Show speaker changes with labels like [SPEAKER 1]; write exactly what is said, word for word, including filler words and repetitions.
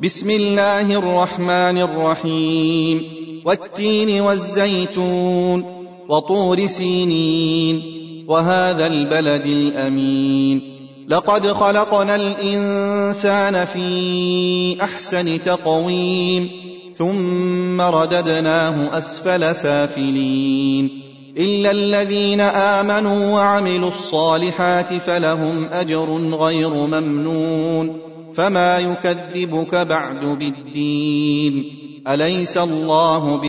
[SPEAKER 1] بسم الله الرحمن الرحيم والتين والزيتون وطور سينين وهذا البلد الأمين لقد خلقنا الإنسان في أحسن تقويم ثم رددناه أسفل سافلين إلا الذين آمنوا وعملوا الصالحات فلهم أجر غير ممنون فما يكذبك بعد بالدين أليس الله